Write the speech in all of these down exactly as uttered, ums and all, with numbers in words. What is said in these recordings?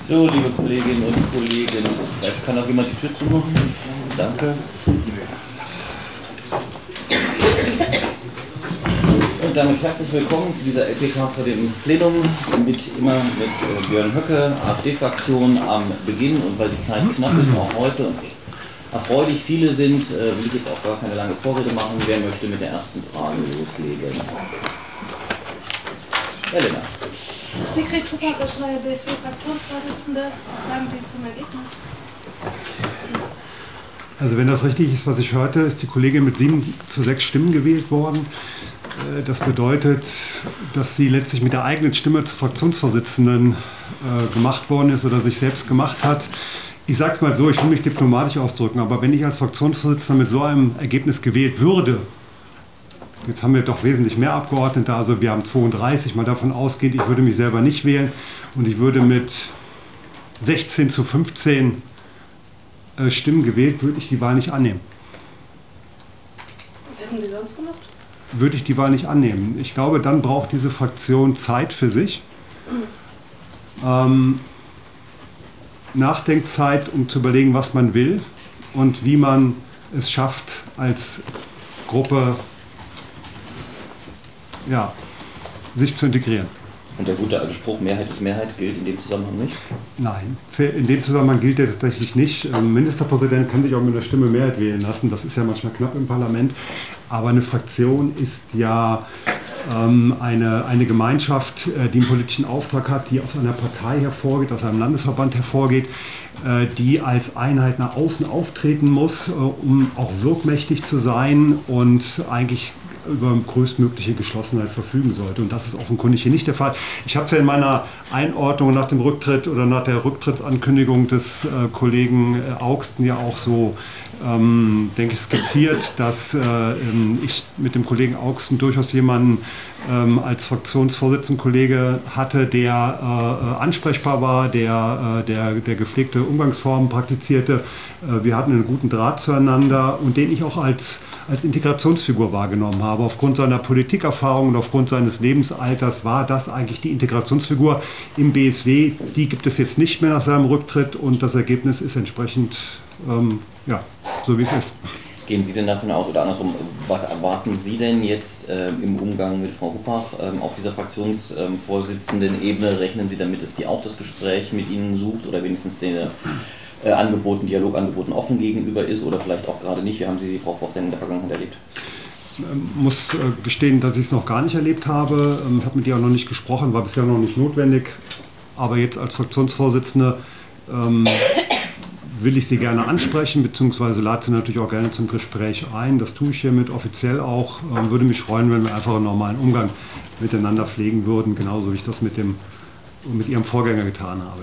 So, liebe Kolleginnen und Kollegen, vielleicht kann auch jemand die Tür zumachen. Danke. Und damit herzlich willkommen zu dieser L P K vor dem Plenum, mit, immer mit Björn Höcke, AfD-Fraktion am Beginn, und weil die Zeit knapp ist, auch heute und erfreulich viele sind, will ich jetzt auch gar keine lange Vorrede machen. Wer möchte mit der ersten Frage loslegen? Elena. Sigrid Schuppach ist neue B S W-Fraktionsvorsitzende. Was sagen Sie zum Ergebnis? Also wenn das richtig ist, was ich hörte, ist die Kollegin mit sieben zu sechs Stimmen gewählt worden. Das bedeutet, dass sie letztlich mit der eigenen Stimme zur Fraktionsvorsitzenden äh, gemacht worden ist oder sich selbst gemacht hat. Ich sage es mal so, ich will mich diplomatisch ausdrücken, aber wenn ich als Fraktionsvorsitzender mit so einem Ergebnis gewählt würde, jetzt haben wir doch wesentlich mehr Abgeordnete, also wir haben zweiunddreißig, mal davon ausgeht, ich würde mich selber nicht wählen und ich würde mit sechzehn zu fünfzehn äh, Stimmen gewählt, würde ich die Wahl nicht annehmen. Was hätten Sie sonst gemacht? Würde ich die Wahl nicht annehmen. Ich glaube, dann braucht diese Fraktion Zeit für sich. Mhm. Ähm, Nachdenkzeit, um zu überlegen, was man will und wie man es schafft, als Gruppe ja, sich zu integrieren. Und der gute alte Spruch, Mehrheit ist Mehrheit, gilt in dem Zusammenhang nicht? Nein, in dem Zusammenhang gilt er tatsächlich nicht. Ein Ministerpräsident kann sich auch mit einer Stimme Mehrheit wählen lassen. Das ist ja manchmal knapp im Parlament. Aber eine Fraktion ist ja ähm, eine, eine Gemeinschaft, äh, die einen politischen Auftrag hat, die aus einer Partei hervorgeht, aus einem Landesverband hervorgeht, äh, die als Einheit nach außen auftreten muss, äh, um auch wirkmächtig zu sein und eigentlich über größtmögliche Geschlossenheit verfügen sollte. Und das ist offenkundig hier nicht der Fall. Ich habe es ja in meiner Einordnung nach dem Rücktritt oder nach der Rücktrittsankündigung des äh, Kollegen äh, Augsten ja auch so, ähm, denke ich, skizziert, dass äh, ich mit dem Kollegen Augsten durchaus jemanden ähm, als Fraktionsvorsitzendenkollege hatte, der äh, ansprechbar war, der, äh, der, der gepflegte Umgangsformen praktizierte. Äh, wir hatten einen guten Draht zueinander und den ich auch als, als Integrationsfigur wahrgenommen habe. Aber aufgrund seiner Politikerfahrung und aufgrund seines Lebensalters war das eigentlich die Integrationsfigur im B S W. Die gibt es jetzt nicht mehr nach seinem Rücktritt und das Ergebnis ist entsprechend ähm, ja, so wie es ist. Gehen Sie denn davon aus, oder andersrum, was erwarten Sie denn jetzt äh, im Umgang mit Frau Huppach ähm, auf dieser Fraktionsvorsitzenden-Ebene? Rechnen Sie damit, dass die auch das Gespräch mit Ihnen sucht oder wenigstens den äh, Angeboten, Dialogangeboten offen gegenüber ist oder vielleicht auch gerade nicht? Wie haben Sie die Frau Huppach denn in der Vergangenheit erlebt? Ich muss äh, gestehen, dass ich es noch gar nicht erlebt habe. Ich ähm, habe mit ihr auch noch nicht gesprochen, war bisher noch nicht notwendig. Aber jetzt als Fraktionsvorsitzende ähm, will ich sie gerne ansprechen, beziehungsweise lade sie natürlich auch gerne zum Gespräch ein. Das tue ich hiermit offiziell auch. Ähm, würde mich freuen, wenn wir einfach einen normalen Umgang miteinander pflegen würden, genauso wie ich das mit, dem, mit ihrem Vorgänger getan habe.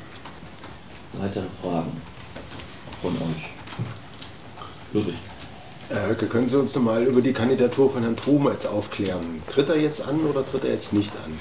Weitere Fragen von euch? Ludwig. Herr Höcke, können Sie uns nochmal über die Kandidatur von Herrn Trumm jetzt aufklären? Tritt er jetzt an oder tritt er jetzt nicht an?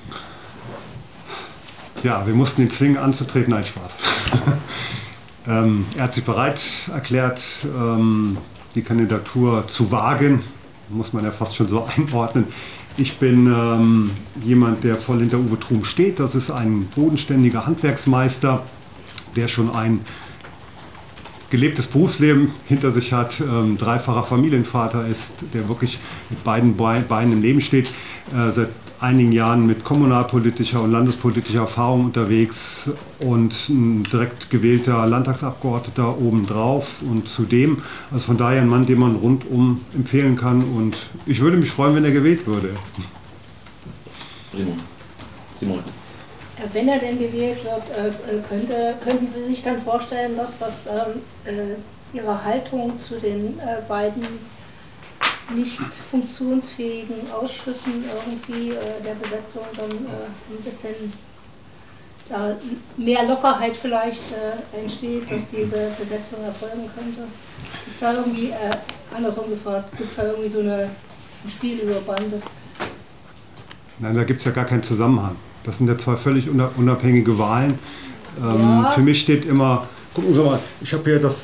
Ja, wir mussten ihn zwingen anzutreten. Nein, Spaß. ähm, er hat sich bereit erklärt, ähm, die Kandidatur zu wagen. Muss man ja fast schon so einordnen. Ich bin ähm, jemand, der voll hinter Uwe Trumm steht. Das ist ein bodenständiger Handwerksmeister, der schon ein gelebtes Berufsleben hinter sich hat, ähm, dreifacher Familienvater ist, der wirklich mit beiden Beinen im Leben steht, äh, seit einigen Jahren mit kommunalpolitischer und landespolitischer Erfahrung unterwegs und ein direkt gewählter Landtagsabgeordneter obendrauf und zudem, also von daher ein Mann, den man rundum empfehlen kann und ich würde mich freuen, wenn er gewählt würde. Simon. Simon. Wenn er denn gewählt wird, könnte, könnten Sie sich dann vorstellen, dass das ähm, äh, Ihre Haltung zu den äh, beiden nicht funktionsfähigen Ausschüssen irgendwie äh, der Besetzung dann äh, ein bisschen ja, mehr Lockerheit vielleicht äh, entsteht, dass diese Besetzung erfolgen könnte? Gibt es da irgendwie, äh, andersrum gefragt, gibt es da irgendwie so eine, ein Spiel über Bande? Nein, da gibt es ja gar keinen Zusammenhang. Das sind ja zwei völlig unabhängige Wahlen. Ähm, ja. Für mich steht immer, gucken Sie mal, ich habe hier das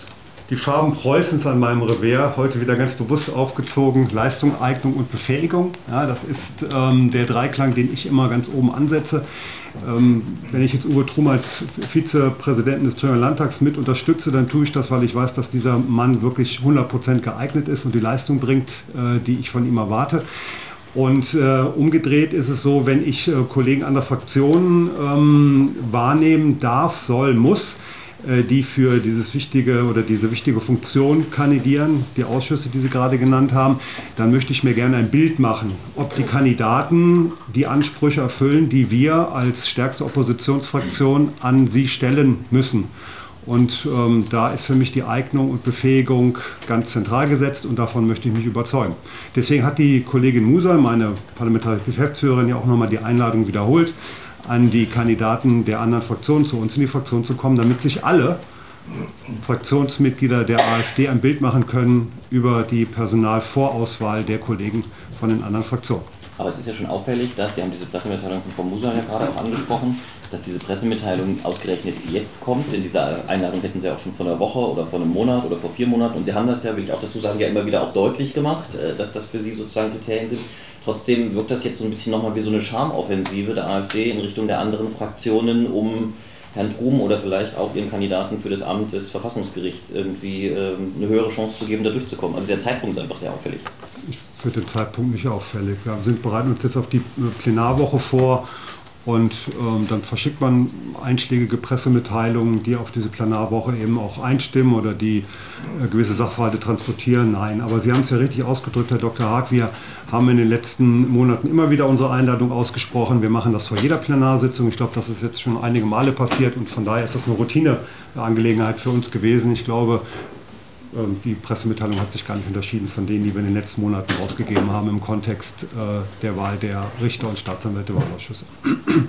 die Farben Preußens an meinem Revers, heute wieder ganz bewusst aufgezogen, Leistung, Eignung und Befähigung. Ja, das ist ähm, der Dreiklang, den ich immer ganz oben ansetze. Ähm, wenn ich jetzt Uwe Trum als Vizepräsidenten des Thüringer Landtags mit unterstütze, dann tue ich das, weil ich weiß, dass dieser Mann wirklich hundert Prozent geeignet ist und die Leistung bringt, äh, die ich von ihm erwarte. Und äh, umgedreht ist es so, wenn ich äh, Kollegen anderer Fraktionen ähm, wahrnehmen darf, soll, muss, äh, die für dieses wichtige oder diese wichtige Funktion kandidieren, die Ausschüsse, die Sie gerade genannt haben, dann möchte ich mir gerne ein Bild machen, ob die Kandidaten die Ansprüche erfüllen, die wir als stärkste Oppositionsfraktion an sie stellen müssen. Und ähm, da ist für mich die Eignung und Befähigung ganz zentral gesetzt und davon möchte ich mich überzeugen. Deswegen hat die Kollegin Musal, meine parlamentarische Geschäftsführerin, ja auch nochmal die Einladung wiederholt, an die Kandidaten der anderen Fraktionen zu uns in die Fraktion zu kommen, damit sich alle Fraktionsmitglieder der AfD ein Bild machen können über die Personalvorauswahl der Kollegen von den anderen Fraktionen. Aber es ist ja schon auffällig, dass, Sie haben diese Pressemitteilung von Frau Musal ja gerade auch angesprochen, dass diese Pressemitteilung ausgerechnet jetzt kommt. Denn diese Einladung hätten Sie auch schon vor einer Woche oder vor einem Monat oder vor vier Monaten. Und Sie haben das ja, will ich auch dazu sagen, ja immer wieder auch deutlich gemacht, dass das für Sie sozusagen Kriterien sind. Trotzdem wirkt das jetzt so ein bisschen nochmal wie so eine Charmoffensive der AfD in Richtung der anderen Fraktionen, um Herrn Trum oder vielleicht auch Ihren Kandidaten für das Amt des Verfassungsgerichts irgendwie ähm, eine höhere Chance zu geben, da durchzukommen. Also der Zeitpunkt ist einfach sehr auffällig. Ich finde den Zeitpunkt nicht auffällig. Wir sind bereiten uns jetzt auf die Plenarwoche vor und ähm, dann verschickt man einschlägige Pressemitteilungen, die auf diese Plenarwoche eben auch einstimmen oder die äh, gewisse Sachverhalte transportieren. Nein, aber Sie haben es ja richtig ausgedrückt, Herr Doktor Haag. Wir haben in den letzten Monaten immer wieder unsere Einladung ausgesprochen. Wir machen das vor jeder Plenarsitzung. Ich glaube, das ist jetzt schon einige Male passiert und von daher ist das eine Routineangelegenheit für uns gewesen. Ich glaube, die Pressemitteilung hat sich gar nicht unterschieden von denen, die wir in den letzten Monaten ausgegeben haben im Kontext äh, der Wahl der Richter und Staatsanwälte der Wahlausschüsse. Ähm,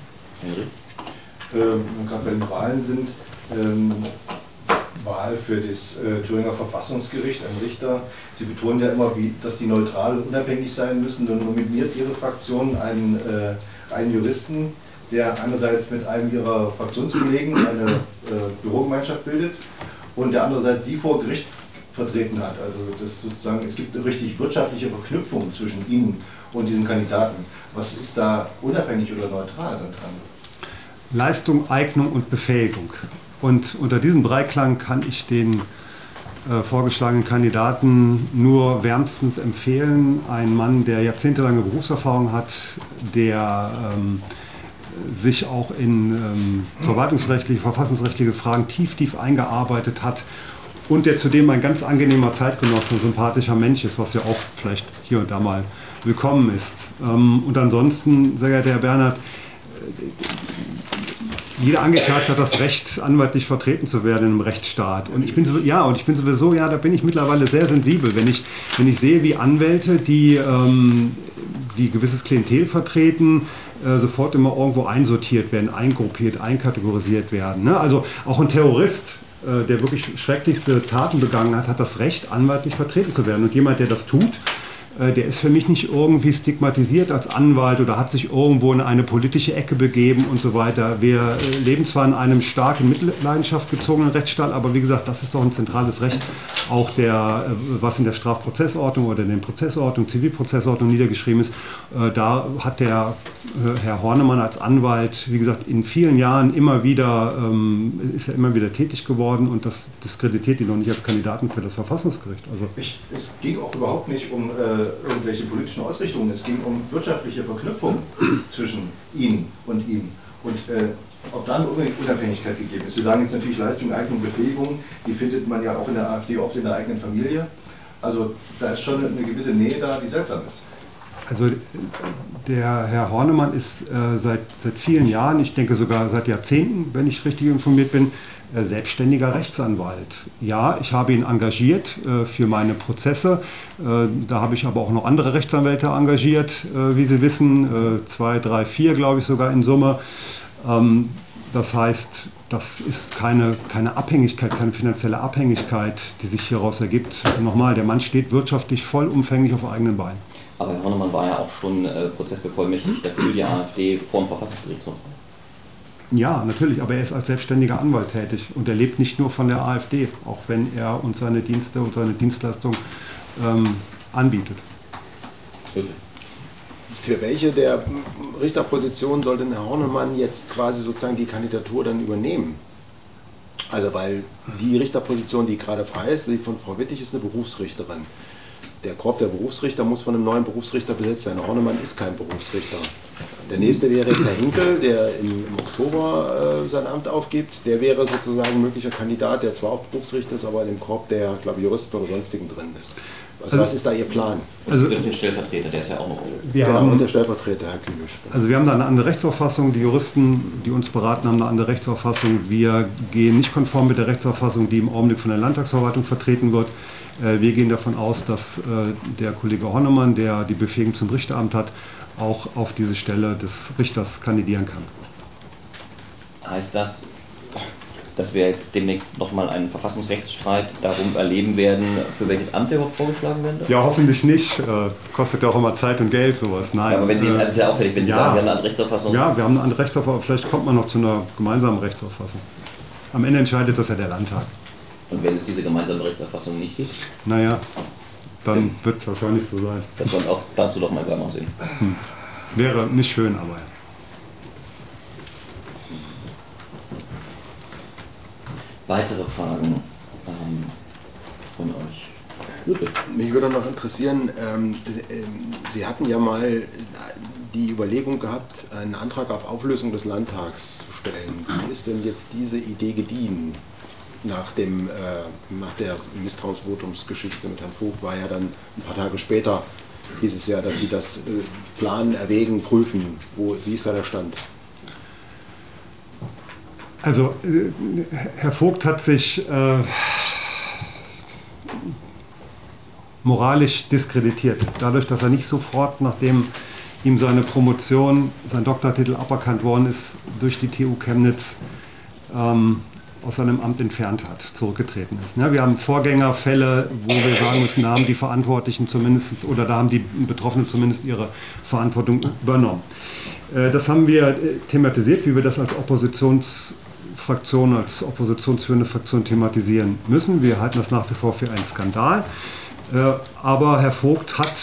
Gerade bei den Wahlen sind, ähm, Wahl für das äh, Thüringer Verfassungsgericht, ein Richter. Sie betonen ja immer, wie, dass die neutral und unabhängig sein müssen. Dann nominiert Ihre Fraktion einen, äh, einen Juristen, der einerseits mit einem Ihrer Fraktionskollegen eine äh, Bürogemeinschaft bildet und der andererseits Sie vor Gericht vertreten hat. Also das sozusagen, es gibt eine richtig wirtschaftliche Verknüpfung zwischen Ihnen und diesem Kandidaten. Was ist da unabhängig oder neutral daran? Leistung, Eignung und Befähigung. Und unter diesem Dreiklang kann ich den äh, vorgeschlagenen Kandidaten nur wärmstens empfehlen. Ein Mann, der jahrzehntelange Berufserfahrung hat, der ähm, sich auch in ähm, verwaltungsrechtliche, verfassungsrechtliche Fragen tief, tief eingearbeitet hat und der zudem ein ganz angenehmer Zeitgenosse und sympathischer Mensch ist, was ja auch vielleicht hier und da mal willkommen ist. Ähm, und ansonsten, sehr geehrter Herr Bernhard, jeder Angeklagte hat das Recht, anwaltlich vertreten zu werden in einem Rechtsstaat. Und ich bin so, ja, und ich bin sowieso, ja, da bin ich mittlerweile sehr sensibel, wenn ich, wenn ich sehe, wie Anwälte, die, ähm, die gewisses Klientel vertreten, äh, sofort immer irgendwo einsortiert werden, eingruppiert, einkategorisiert werden. Ne? Also auch ein Terrorist, äh, der wirklich schrecklichste Taten begangen hat, hat das Recht, anwaltlich vertreten zu werden. Und jemand, der das tut, der ist für mich nicht irgendwie stigmatisiert als Anwalt oder hat sich irgendwo in eine politische Ecke begeben und so weiter. Wir leben zwar in einem stark in Mitleidenschaft gezogenen Rechtsstaat, aber wie gesagt, das ist doch ein zentrales Recht, auch der, was in der Strafprozessordnung oder in den Prozessordnungen, Zivilprozessordnung niedergeschrieben ist. Da hat der Herr Hornemann als Anwalt, wie gesagt, in vielen Jahren immer wieder, ist er immer wieder tätig geworden und das diskreditiert ihn noch nicht als Kandidaten für das Verfassungsgericht. Also ich, es ging auch überhaupt nicht um äh irgendwelche politischen Ausrichtungen. Es ging um wirtschaftliche Verknüpfung zwischen Ihnen und ihm. Und äh, ob da eine Unabhängigkeit gegeben ist. Sie sagen jetzt natürlich Leistung, Eignung, Befähigung, die findet man ja auch in der AfD oft in der eigenen Familie. Also da ist schon eine gewisse Nähe da, die seltsam ist. Also der Herr Hornemann ist äh, seit, seit vielen Jahren, ich denke sogar seit Jahrzehnten, wenn ich richtig informiert bin, äh, selbstständiger Rechtsanwalt. Ja, ich habe ihn engagiert äh, für meine Prozesse. Äh, da habe ich aber auch noch andere Rechtsanwälte engagiert, äh, wie Sie wissen, äh, zwei, drei, vier glaube ich sogar in Summe. Ähm, das heißt, das ist keine, keine Abhängigkeit, keine finanzielle Abhängigkeit, die sich hieraus ergibt. Nochmal, der Mann steht wirtschaftlich vollumfänglich auf eigenen Beinen. Aber Herr Hornemann war ja auch schon äh, Prozessbevollmächtigter für die AfD vor dem Verfassungsgerichtshof. Ja, natürlich, aber er ist als selbstständiger Anwalt tätig und er lebt nicht nur von der AfD, auch wenn er uns seine Dienste und seine Dienstleistung ähm, anbietet. Für welche der Richterpositionen soll denn Herr Hornemann jetzt quasi sozusagen die Kandidatur dann übernehmen? Also weil die Richterposition, die gerade frei ist, die von Frau Wittig, ist eine Berufsrichterin. Der Korb der Berufsrichter muss von einem neuen Berufsrichter besetzt werden. Herr Hornemann ist kein Berufsrichter. Der nächste wäre jetzt Herr Hinkel, der im, im Oktober äh, sein Amt aufgibt. Der wäre sozusagen ein möglicher Kandidat, der zwar auch Berufsrichter ist, aber in dem Korb der, glaube ich, Juristen oder sonstigen drin ist. Also, also was ist da Ihr Plan? Also den Stellvertreter, der ist ja auch noch. Wir genau, haben, und der Stellvertreter, Herr Klimisch. Also wir haben da eine andere Rechtsauffassung. Die Juristen, die uns beraten, haben eine andere Rechtsauffassung. Wir gehen nicht konform mit der Rechtsauffassung, die im Augenblick von der Landtagsverwaltung vertreten wird. Wir gehen davon aus, dass der Kollege Hornemann, der die Befähigung zum Richteramt hat, auch auf diese Stelle des Richters kandidieren kann. Heißt das, dass wir jetzt demnächst nochmal einen Verfassungsrechtsstreit darum erleben werden, für welches Amt er überhaupt vorgeschlagen werden darf? Ja, hoffentlich nicht. Äh, kostet ja auch immer Zeit und Geld, sowas. Nein. Ja, aber wenn Sie, äh, also ist ja auffällig, wenn Sie ja, sagen, Sie haben eine andere Rechtsauffassung. Ja, wir haben eine andere Rechtsauffassung. Vielleicht kommt man noch zu einer gemeinsamen Rechtsauffassung. Am Ende entscheidet das ja der Landtag. Und wenn es diese gemeinsame Rechtsauffassung nicht gibt? Naja, dann wird es wahrscheinlich so sein. Dass wir uns auch dazu doch mal gleich sehen. Hm. Wäre nicht schön, aber ja. Weitere Fragen ähm, von euch? Bitte. Mich würde noch interessieren, ähm, Sie hatten ja mal die Überlegung gehabt, einen Antrag auf Auflösung des Landtags zu stellen. Wie ist denn jetzt diese Idee gediehen? Nach, dem, äh, nach der Misstrauensvotumsgeschichte mit Herrn Vogt war ja dann ein paar Tage später, hieß es ja, dass Sie das äh, planen, erwägen, prüfen. Wo, wie ist da der Stand? Also, äh, Herr Vogt hat sich äh, moralisch diskreditiert, dadurch, dass er nicht sofort, nachdem ihm seine Promotion, sein Doktortitel aberkannt worden ist, durch die T U Chemnitz ähm, aus seinem Amt entfernt hat, zurückgetreten ist. Ja, wir haben Vorgängerfälle, wo wir sagen müssen, da haben die Verantwortlichen zumindest, oder da haben die Betroffenen zumindest ihre Verantwortung übernommen. Äh, das haben wir thematisiert, wie wir das als Oppositionsfraktion, als oppositionsführende Fraktion thematisieren müssen. Wir halten das nach wie vor für einen Skandal. Äh, aber Herr Vogt hat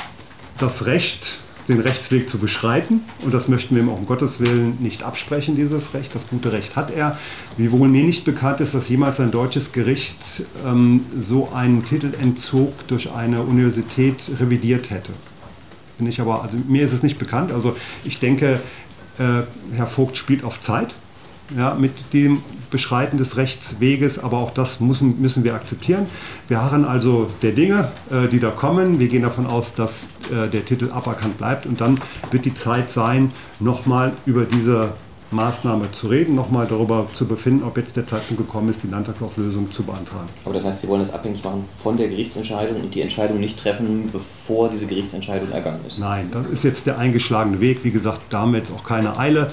das Recht, den Rechtsweg zu beschreiten. Und das möchten wir ihm auch um Gottes Willen nicht absprechen, dieses Recht. Das gute Recht hat er. Wiewohl mir nicht bekannt ist, dass jemals ein deutsches Gericht ähm, so einen Titelentzug durch eine Universität revidiert hätte. Bin ich aber, also mir ist es nicht bekannt. Also ich denke, äh, Herr Vogt spielt auf Zeit. Ja, mit dem Beschreiten des Rechtsweges, aber auch das müssen, müssen wir akzeptieren. Wir harren also der Dinge, äh, die da kommen. Wir gehen davon aus, dass äh, der Titel aberkannt bleibt und dann wird die Zeit sein, nochmal über diese Maßnahme zu reden, nochmal darüber zu befinden, ob jetzt der Zeitpunkt gekommen ist, die Landtagsauflösung zu beantragen. Aber das heißt, Sie wollen das abhängig machen von der Gerichtsentscheidung und die Entscheidung nicht treffen, bevor diese Gerichtsentscheidung ergangen ist? Nein, das ist jetzt der eingeschlagene Weg. Wie gesagt, da haben wir jetzt auch keine Eile.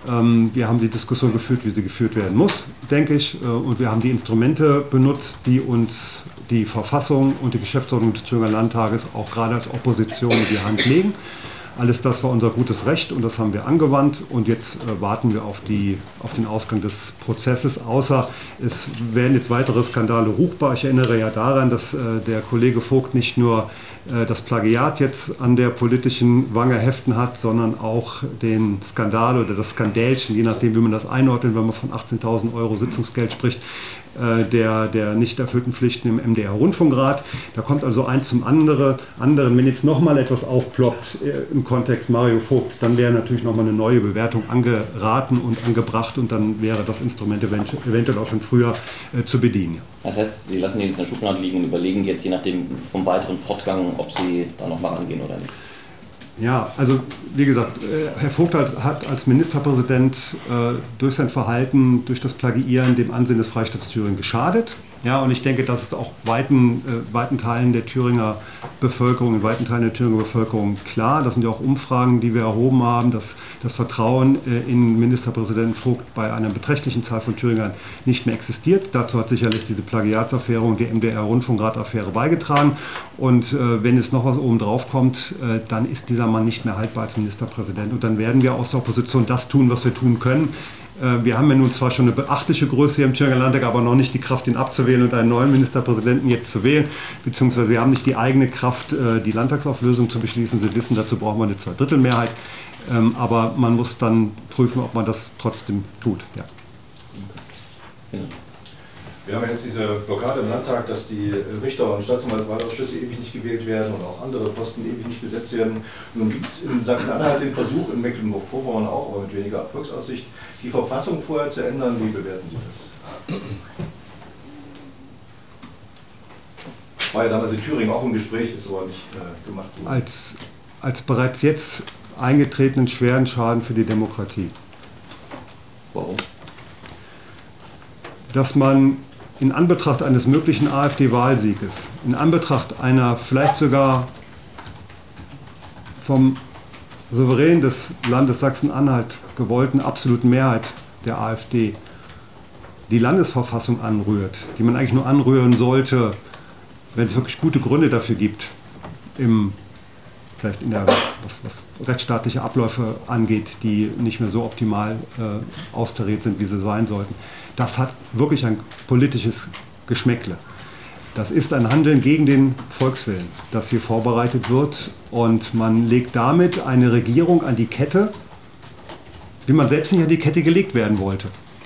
Wir haben die Diskussion geführt, wie sie geführt werden muss, denke ich. Und wir haben die Instrumente benutzt, die uns die Verfassung und die Geschäftsordnung des Thüringer Landtages auch gerade als Opposition in die Hand legen. Alles das war unser gutes Recht und das haben wir angewandt. Und jetzt warten wir auf, die, auf den Ausgang des Prozesses. Außer es werden jetzt weitere Skandale ruchbar. Ich erinnere ja daran, dass der Kollege Vogt nicht nur das Plagiat jetzt an der politischen Wange heften hat, sondern auch den Skandal oder das Skandälchen, je nachdem, wie man das einordnet, wenn man von achtzehntausend Euro Sitzungsgeld spricht, der, der nicht erfüllten Pflichten im M D R-Rundfunkrat. Da kommt also eins zum andere, anderen. Wenn jetzt nochmal etwas aufploppt im Kontext Mario Vogt, dann wäre natürlich nochmal eine neue Bewertung angeraten und angebracht und dann wäre das Instrument eventuell auch schon früher äh, zu bedienen. Das heißt, Sie lassen den jetzt in der Schublade liegen und überlegen jetzt je nachdem vom weiteren Fortgang, ob Sie da nochmal rangehen oder nicht? Ja, also wie gesagt, Herr Vogt hat, hat als Ministerpräsident äh, durch sein Verhalten, durch das Plagiieren dem Ansehen des Freistaats Thüringen geschadet. Ja, und ich denke, das ist auch weiten, äh, weiten Teilen der Thüringer Bevölkerung, in weiten Teilen der Thüringer Bevölkerung klar. Das sind ja auch Umfragen, die wir erhoben haben, dass das Vertrauen äh, in Ministerpräsident Vogt bei einer beträchtlichen Zahl von Thüringern nicht mehr existiert. Dazu hat sicherlich diese Plagiatsaffäre und die M D R-Rundfunkrat-Affäre beigetragen. Und äh, wenn jetzt noch was oben drauf kommt, äh, dann ist dieser Mann nicht mehr haltbar als Ministerpräsident. Und dann werden wir aus der Opposition das tun, was wir tun können. Wir haben ja nun zwar schon eine beachtliche Größe hier im Thüringer Landtag, aber noch nicht die Kraft, ihn abzuwählen und einen neuen Ministerpräsidenten jetzt zu wählen. Beziehungsweise wir haben nicht die eigene Kraft, die Landtagsauflösung zu beschließen. Sie wissen, dazu braucht man eine Zweidrittelmehrheit. Aber man muss dann prüfen, ob man das trotzdem tut. Ja. Wir haben jetzt diese Blockade im Landtag, dass die Richter- und Staatsanwaltswahlausschüsse ewig nicht gewählt werden und auch andere Posten ewig nicht besetzt werden. Nun gibt es in Sachsen-Anhalt den Versuch, in Mecklenburg-Vorpommern auch, aber mit weniger Erfolgsaussicht, die Verfassung vorher zu ändern. Wie bewerten Sie das? War ja damals in Thüringen auch im Gespräch, ist aber nicht äh, gemacht worden. Als, als bereits jetzt eingetretenen schweren Schaden für die Demokratie. Warum? Dass man in Anbetracht eines möglichen AfD-Wahlsieges, in Anbetracht einer vielleicht sogar vom Souverän des Landes Sachsen-Anhalt gewollten absoluten Mehrheit der AfD die Landesverfassung anrührt, die man eigentlich nur anrühren sollte, wenn es wirklich gute Gründe dafür gibt, im, vielleicht in der, was, was rechtsstaatliche Abläufe angeht, die nicht mehr so optimal äh, austariert sind, wie sie sein sollten. Das hat wirklich ein politisches Geschmäckle. Das ist ein Handeln gegen den Volkswillen, das hier vorbereitet wird. Und man legt damit eine Regierung an die Kette, wie man selbst nicht an die Kette gelegt werden wollte.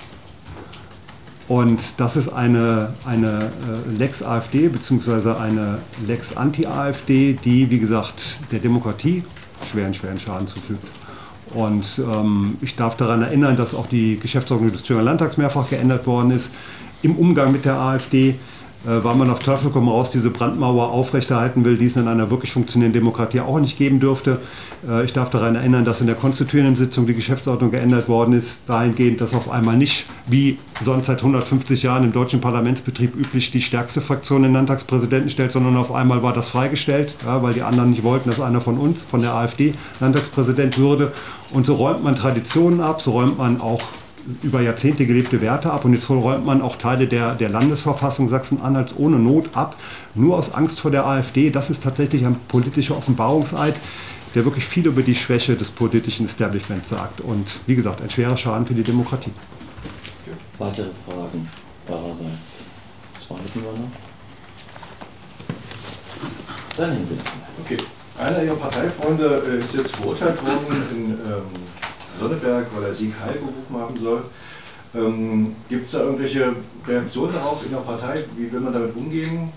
Und das ist eine, eine Lex AfD bzw. eine Lex Anti-AfD, die, wie gesagt, der Demokratie schweren, schweren Schaden zufügt. Und ähm, ich darf daran erinnern, dass auch die Geschäftsordnung des Thüringer Landtags mehrfach geändert worden ist. Im Umgang mit der AfD, äh, weil man auf Teufel komm raus diese Brandmauer aufrechterhalten will, die es in einer wirklich funktionierenden Demokratie auch nicht geben dürfte. Äh, ich darf daran erinnern, dass in der konstituierenden Sitzung die Geschäftsordnung geändert worden ist, dahingehend, dass auf einmal nicht, wie sonst seit hundertfünfzig Jahren im deutschen Parlamentsbetrieb üblich, die stärkste Fraktion den Landtagspräsidenten stellt, sondern auf einmal war das freigestellt, ja, weil die anderen nicht wollten, dass einer von uns, von der AfD, Landtagspräsident würde. Und so räumt man Traditionen ab, so räumt man auch über Jahrzehnte gelebte Werte ab und jetzt räumt man auch Teile der, der Landesverfassung Sachsen-Anhalts ohne Not ab, nur aus Angst vor der AfD. Das ist tatsächlich ein politischer Offenbarungseid, der wirklich viel über die Schwäche des politischen Establishments sagt und wie gesagt, ein schwerer Schaden für die Demokratie. Weitere Fragen eurerseits? Zwei hätten wir noch. Dann hin bitte. Okay. Einer Ihrer Parteifreunde äh, ist jetzt verurteilt worden in ähm, Sonneberg, weil er Sieg Heil gerufen haben soll. Ähm, Gibt es da irgendwelche Reaktionen darauf in der Partei? Wie will man damit umgehen?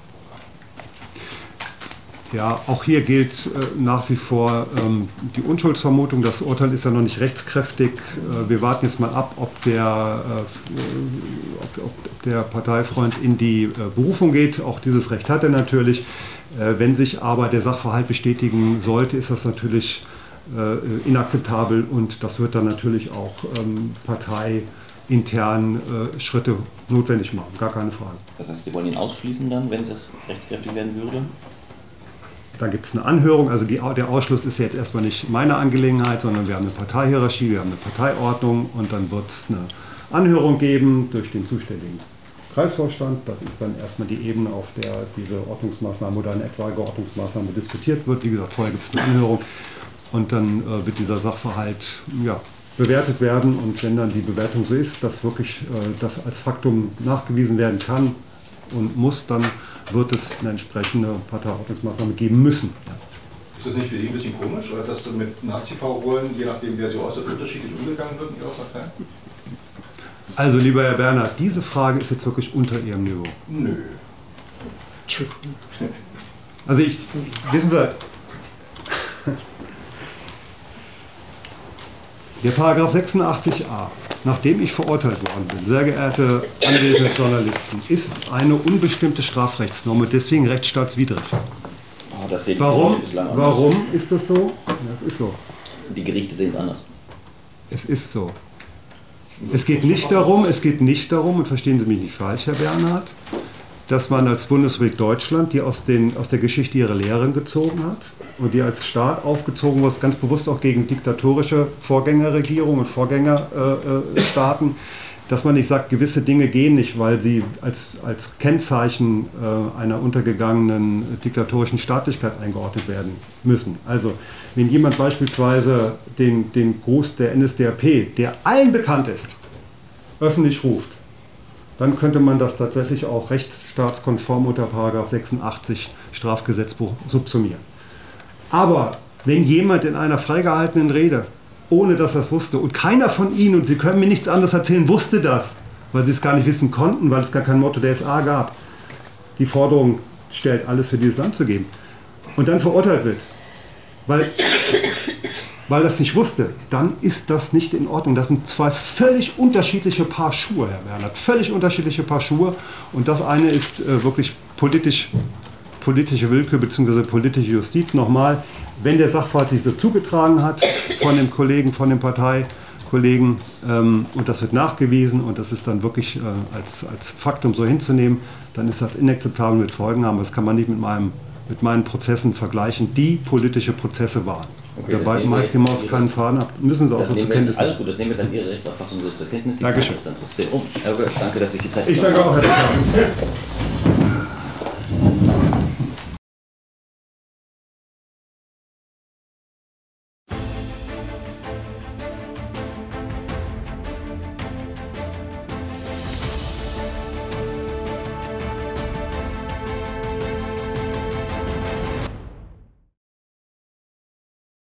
Ja, auch hier gilt äh, nach wie vor ähm, die Unschuldsvermutung. Das Urteil ist ja noch nicht rechtskräftig. Äh, wir warten jetzt mal ab, ob der, äh, ob, ob der Parteifreund in die äh, Berufung geht. Auch dieses Recht hat er natürlich. Äh, wenn sich aber der Sachverhalt bestätigen sollte, ist das natürlich äh, inakzeptabel und das wird dann natürlich auch ähm, parteiintern äh, Schritte notwendig machen. Gar keine Frage. Das heißt, Sie wollen ihn ausschließen dann, wenn es rechtskräftig werden würde? Dann gibt es eine Anhörung, also die, der Ausschluss ist jetzt erstmal nicht meine Angelegenheit, sondern wir haben eine Parteihierarchie, wir haben eine Parteiordnung und dann wird es eine Anhörung geben durch den zuständigen Kreisvorstand. Das ist dann erstmal die Ebene, auf der diese Ordnungsmaßnahme oder eine etwaige Ordnungsmaßnahme diskutiert wird. Wie gesagt, vorher gibt es eine Anhörung und dann äh, wird dieser Sachverhalt ja, bewertet werden und wenn dann die Bewertung so ist, dass wirklich äh, das als Faktum nachgewiesen werden kann und muss, dann wird es eine entsprechende Parteiordnungsmaßnahme geben müssen. Ist das nicht für Sie ein bisschen komisch, oder dass mit Nazi-Parolen, je nachdem wer sie äußert, unterschiedlich umgegangen wird in Ihrer Partei? Also lieber Herr Bernhard, diese Frage ist jetzt wirklich unter Ihrem Niveau. Nö. Also ich, wissen Sie, der Paragraph sechsundachtzig a, nachdem ich verurteilt worden bin, sehr geehrte anwesende Journalisten, ist eine unbestimmte Strafrechtsnorm und deswegen rechtsstaatswidrig. Oh, das sehen die Warum? Gerichte bislang anders. Warum ist das so? Das ist so. Die Gerichte sehen es anders. Es ist so. Es geht nicht darum, es geht nicht darum, und verstehen Sie mich nicht falsch, Herr Bernhard, dass man als Bundesrepublik Deutschland, die aus, den, aus der Geschichte ihre Lehren gezogen hat und die als Staat aufgezogen wird, ganz bewusst auch gegen diktatorische Vorgängerregierungen und Vorgängerstaaten, äh, dass man nicht sagt, gewisse Dinge gehen nicht, weil sie als, als Kennzeichen äh, einer untergegangenen diktatorischen Staatlichkeit eingeordnet werden müssen. Also wenn jemand beispielsweise den, den Gruß der N S D A P, der allen bekannt ist, öffentlich ruft, dann könnte man das tatsächlich auch rechtsstaatskonform unter Paragraph sechsundachtzig Strafgesetzbuch subsumieren. Aber wenn jemand in einer freigehaltenen Rede, ohne dass er es wusste, und keiner von Ihnen, und Sie können mir nichts anderes erzählen, wusste das, weil Sie es gar nicht wissen konnten, weil es gar kein Motto der S A gab, die Forderung stellt, alles für dieses Land zu geben, und dann verurteilt wird, weil, weil das nicht wusste, dann ist das nicht in Ordnung. Das sind zwei völlig unterschiedliche Paar Schuhe, Herr Werner, völlig unterschiedliche Paar Schuhe, und das eine ist äh, wirklich politisch, politische Willkür bzw. politische Justiz. Nochmal, wenn der Sachverhalt sich so zugetragen hat von dem Kollegen, von dem Parteikollegen, ähm, und das wird nachgewiesen und das ist dann wirklich äh, als, als Faktum so hinzunehmen, dann ist das inakzeptabel, mit Folgen haben. Das kann man nicht mit, meinem, mit meinen Prozessen vergleichen, die politische Prozesse waren. Okay, dabei meist die Maus keinen Faden ab, müssen Sie auch so zur Kenntnis nehmen. Alles gut, das nehmen wir dann Ihre Rechtsauffassung so zur Kenntnis. Dankeschön. Dann um. Danke, dass ich die Zeit Ich danke auch, Herr Dr.